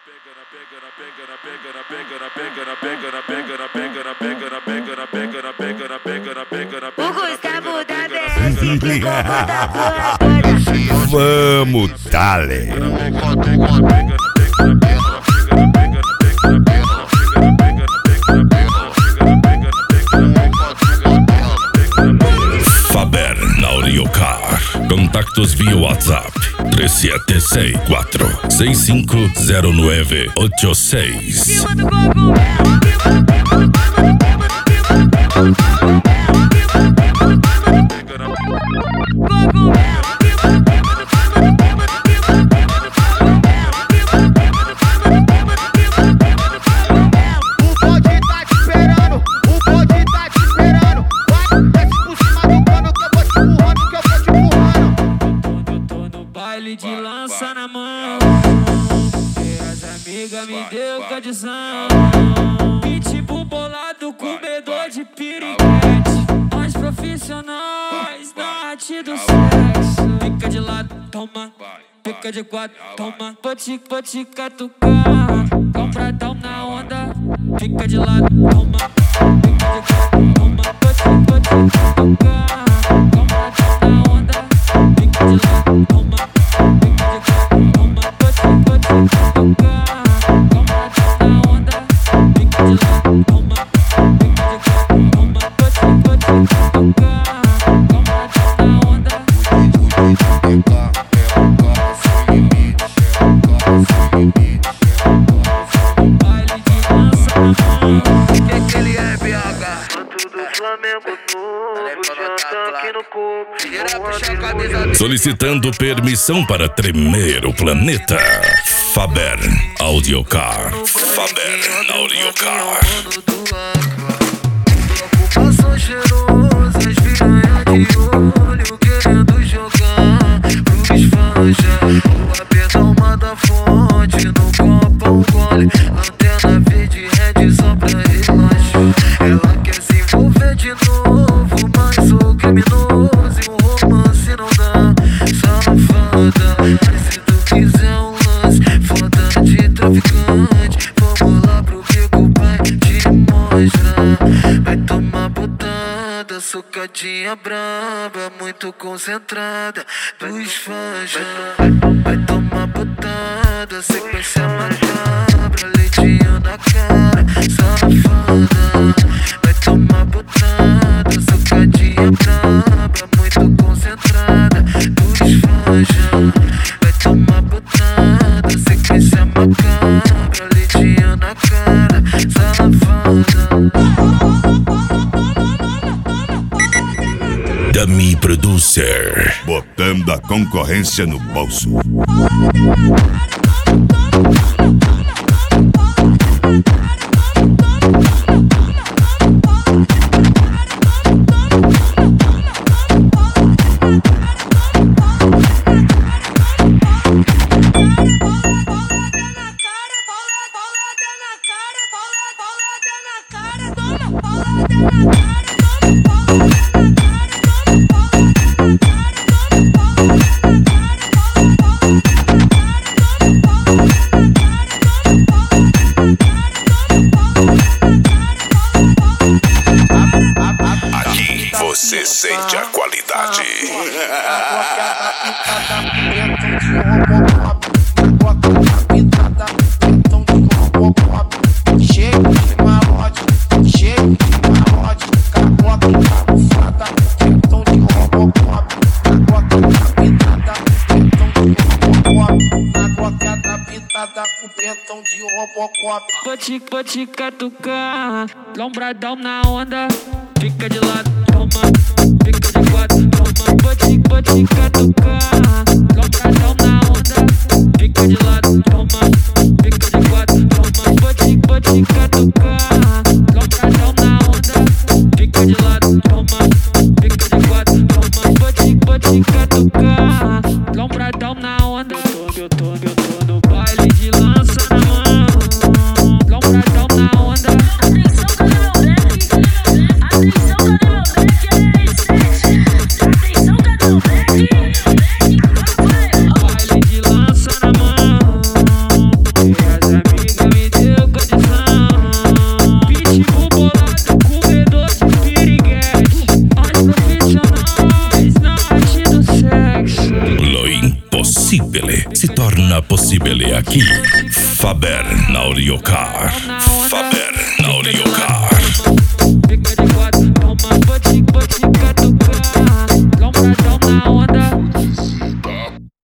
O Gustavo da BS ficou puta porra. Vamos, dale. Faber Nauriocar. Contactos via WhatsApp 3764-650986. De lança na mão, e as amigas me deu condição. Pitbull bolado, comedor de piriguete. Nós profissionais na arte do sexo. Fica de lado, toma. Fica de quatro, toma. Vou te catucar. Compradão na onda. Fica de lado, toma. Fica de quatro, toma. Vou te catucar. Compradão na onda. Fica de lado, toma. Solicitando permissão para tremer o planeta. Faber Audiocar. Faber Audiocar. Passou cheiroso, as piranha de olho, querendo jogar pros fãs já. O apetão manda fonte, no copo um gole. Antena verde, red só pra relaxar. Ela quer se envolver de novo, mas sou criminoso e o romance não dá. Safada, mas se tu quiser um lance foda de traficante, vamos lá pro bico, pai, te mostrar. Vai tomar botada, socadinha braba, muito concentrada dos fãs já. Vai tomar botada, sequência macabra, leitinho na cara, safada. Vai tomar botada, socadinha braba, muito concentrada dos fãs já. Vai tomar botada, sequência macabra, leitinho na cara, safada. Dummy Producer. Botando a concorrência no bolso. Você sente a qualidade. Vou te catucar, lombradão na onda. Fica de lado, toma. Fica de quatro, toma. Vou te catucar, lombradão na onda. Fica de lado, toma. Fica de quatro, toma. Vou te catucar, lombradão na onda. Fica de lado, toma. Fica de quatro, toma. Vou te catucar, lombradão na onda. Eu tô no baile de lança na mão. Lombradão na onda. Atenção, cadê meu back? Atenção, cadê meu back? Atenção, cadê meu back? se torna possível aqui. Faber Audiocar. Faber Audiocar.